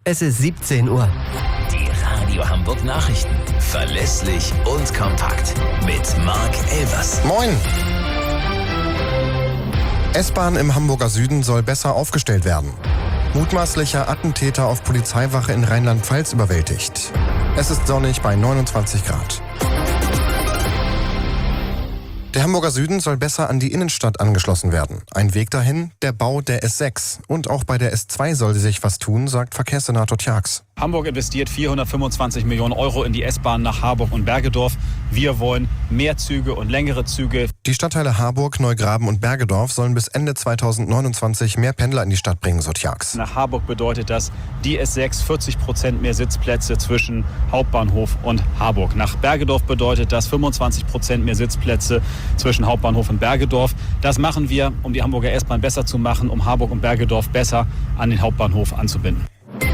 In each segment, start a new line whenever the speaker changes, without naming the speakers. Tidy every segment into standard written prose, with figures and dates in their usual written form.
Es ist 17 Uhr.
Die Radio Hamburg Nachrichten. Verlässlich und kompakt. Mit Marc Elvers.
Moin! S-Bahn im Hamburger Süden soll besser aufgestellt werden. Mutmaßlicher Attentäter auf Polizeiwache in Rheinland-Pfalz überwältigt. Es ist sonnig bei 29 Grad. Der Hamburger Süden soll besser an die Innenstadt angeschlossen werden. Ein Weg dahin, der Bau der S6. Und auch bei der S2 soll sich was tun, sagt Verkehrssenator Tjax.
Hamburg investiert 425 Millionen Euro in die S-Bahn nach Harburg und Bergedorf. Wir wollen mehr Züge und längere Züge.
Die Stadtteile Harburg, Neugraben und Bergedorf sollen bis Ende 2029 mehr Pendler in die Stadt bringen, so Tjax.
Nach Harburg bedeutet das die S6 40% mehr Sitzplätze zwischen Hauptbahnhof und Harburg. Nach Bergedorf bedeutet das 25% mehr Sitzplätze zwischen Hauptbahnhof und Bergedorf. Das machen wir, um die Hamburger S-Bahn besser zu machen, um Harburg und Bergedorf besser an den Hauptbahnhof anzubinden.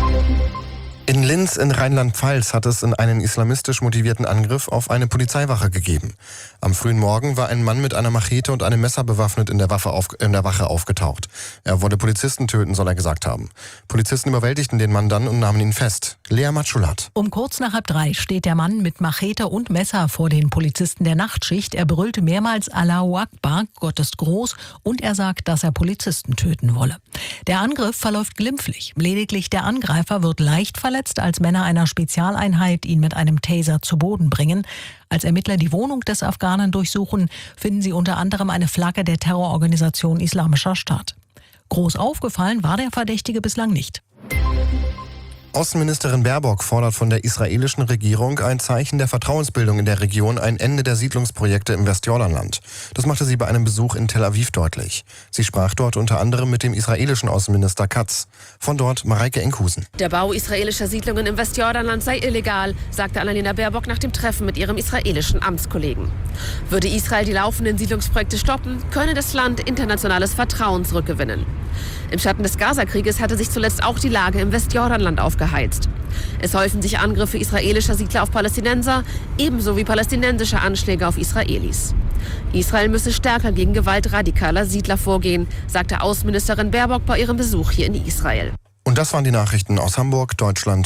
In Linz in Rheinland-Pfalz hat es in einen islamistisch motivierten Angriff auf eine Polizeiwache gegeben. Am frühen Morgen war ein Mann mit einer Machete und einem Messer bewaffnet in der Wache aufgetaucht. Er wolle Polizisten töten, soll er gesagt haben. Polizisten überwältigten den Mann dann und nahmen ihn fest. Lea Matschulat.
Um kurz nach 2:30 steht der Mann mit Machete und Messer vor den Polizisten der Nachtschicht. Er brüllte mehrmals Allahu Akbar, Gott ist groß, und er sagt, dass er Polizisten töten wolle. Der Angriff verläuft glimpflich. Lediglich der Angreifer wird leicht verletzt, als Männer einer Spezialeinheit ihn mit einem Taser zu Boden bringen. Als Ermittler die Wohnung des Afghanen durchsuchen, finden sie unter anderem eine Flagge der Terrororganisation Islamischer Staat. Groß aufgefallen war der Verdächtige bislang nicht.
Außenministerin Baerbock fordert von der israelischen Regierung ein Zeichen der Vertrauensbildung in der Region, ein Ende der Siedlungsprojekte im Westjordanland. Das machte sie bei einem Besuch in Tel Aviv deutlich. Sie sprach dort unter anderem mit dem israelischen Außenminister Katz. Von dort Mareike Enkhusen.
Der Bau israelischer Siedlungen im Westjordanland sei illegal, sagte Annalena Baerbock nach dem Treffen mit ihrem israelischen Amtskollegen. Würde Israel die laufenden Siedlungsprojekte stoppen, könne das Land internationales Vertrauen zurückgewinnen. Im Schatten des Gazakrieges hatte sich zuletzt auch die Lage im Westjordanland aufgeheizt. Es häufen sich Angriffe israelischer Siedler auf Palästinenser, ebenso wie palästinensische Anschläge auf Israelis. Israel müsse stärker gegen Gewalt radikaler Siedler vorgehen, sagte Außenministerin Baerbock bei ihrem Besuch hier in Israel.
Und das waren die Nachrichten aus Hamburg, Deutschland